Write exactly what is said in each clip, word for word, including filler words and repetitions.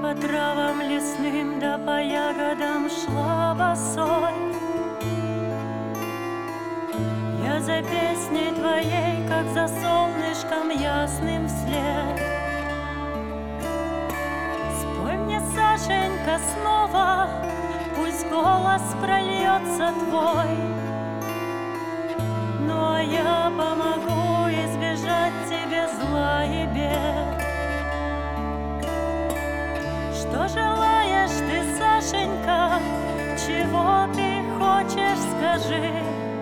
По травам лесным да по ягодам шла босой. Я за песней твоей, как за солнышком ясным вслед. Спой мне, Сашенька, снова, пусть голос прольется твой. Ну а я помогу избежать тебе зла и бед. Что желаешь ты, Сашенька, чего ты хочешь, скажи.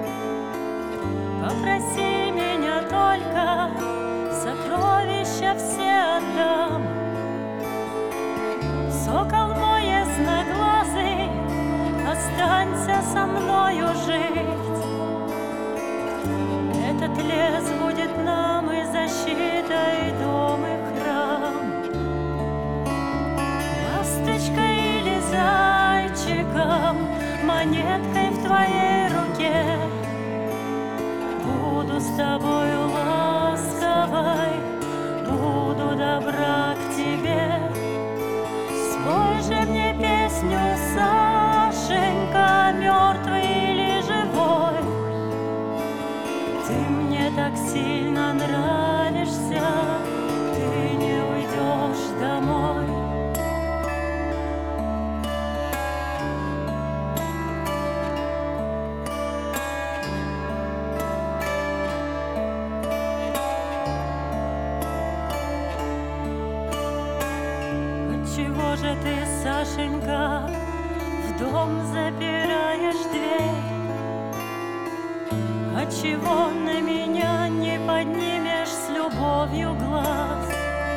Попроси меня только, сокровища все отдам. Сокол мой ясноглазый, останься со мною жить. Этот лес будет нам и защитой, и дом, и храм. Ласточкой или зайчиком, монеткой в твоей руке, буду с тобою ласковой, буду добра к тебе. Спой же мне песню, Сашенька, мертвый или живой. Ты мне так сильно нравишься, ты не уйдешь домой. Чего же ты, Сашенька, в дом запираешь дверь? Отчего на меня не поднимешь с любовью глаз?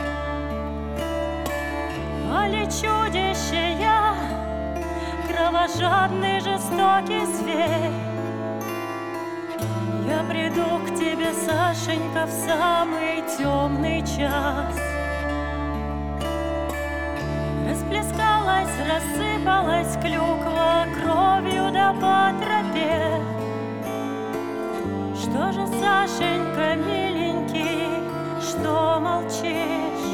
Али чудище я, кровожадный жестокий зверь? Я приду к тебе, Сашенька, в самый темный час. Расплескалась, рассыпалась клюква кровью да по тропе. Что же, Сашенька, миленький, что молчишь?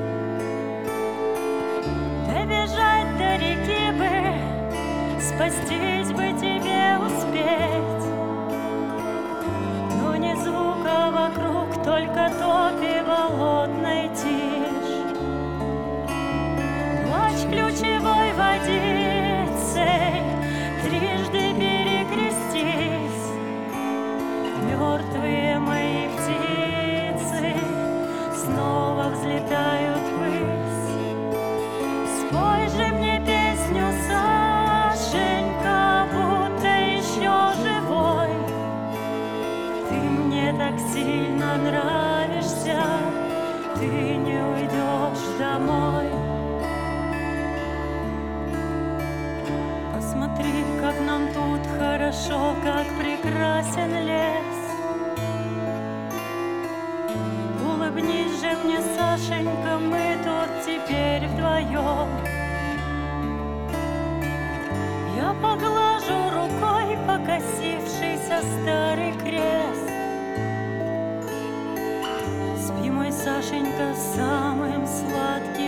Добежать до реки бы, спастись бы тебе успеть. Но ни звука вокруг, только топь и болотной тишь. Ключевой водицей трижды перекрестись. Мертвые мои птицы снова взлетают ввысь. Спой же мне песню, Сашенька, будто еще живой. Ты мне так сильно нравишься, ты не уйдешь домой. Смотри, как нам тут хорошо, как прекрасен лес. Улыбнись же мне, Сашенька, мы тут теперь вдвоем. Я поглажу рукой покосившийся старый крест. Спи, мой Сашенька, самым сладким